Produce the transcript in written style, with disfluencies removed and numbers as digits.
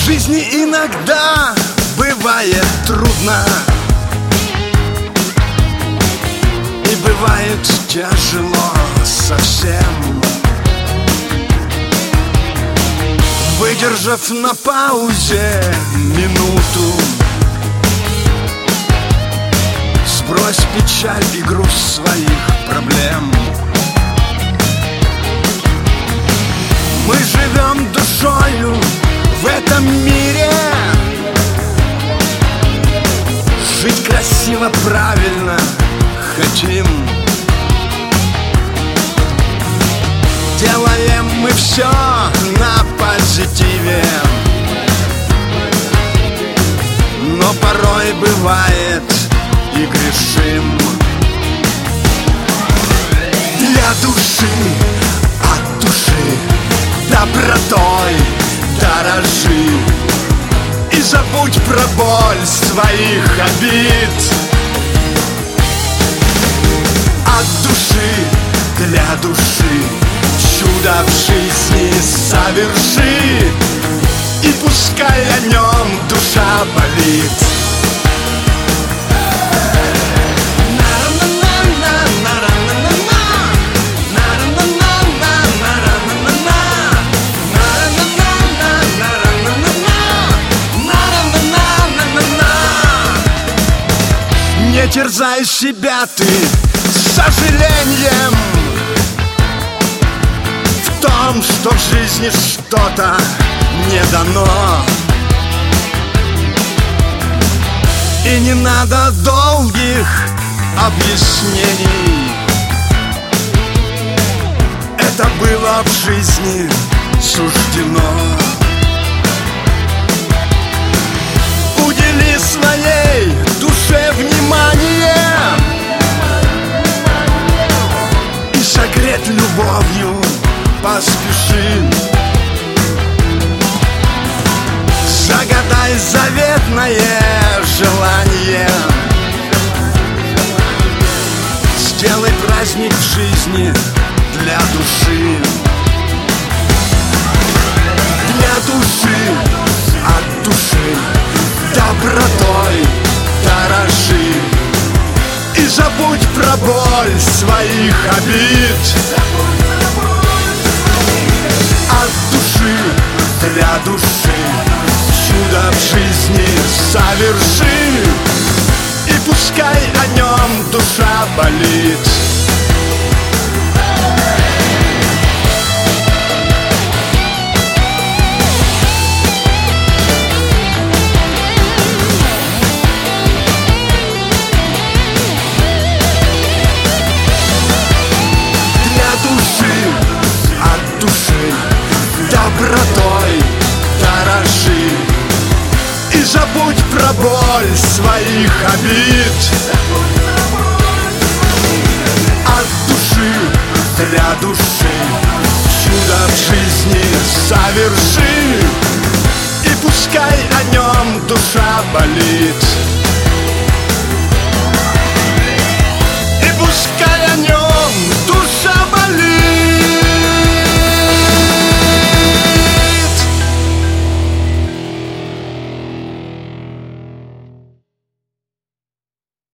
В жизни иногда бывает трудно, и бывает тяжело совсем. Выдержав на паузе минуту, сбрось печаль и груз своих проблем. Мы живем душою в этом мире, жить красиво, правильно хотим. Делаем мы все на позитиве, но порой бывает и грешим. Для души, от души, добротой дорожи и забудь про боль своих обид. От души, для души чудо в жизни соверши, и пускай о нем душа болит. Не терзай себя ты сожалением в том, что в жизни что-то не дано. И не надо долгих объяснений, это было в жизни суждено. Удели своей душе внимание и согреть любовью поспеши. Загадай заветное желание, сделай праздник в жизни для души. Для души, от души, добротой дорожи и забудь про боль своих обид. От души, для души чудо в жизни соверши, и пускай о нем душа болит. Добротой дорожи и забудь про боль своих обид. От души, для души чудо в жизни соверши, и пускай о нем душа болит.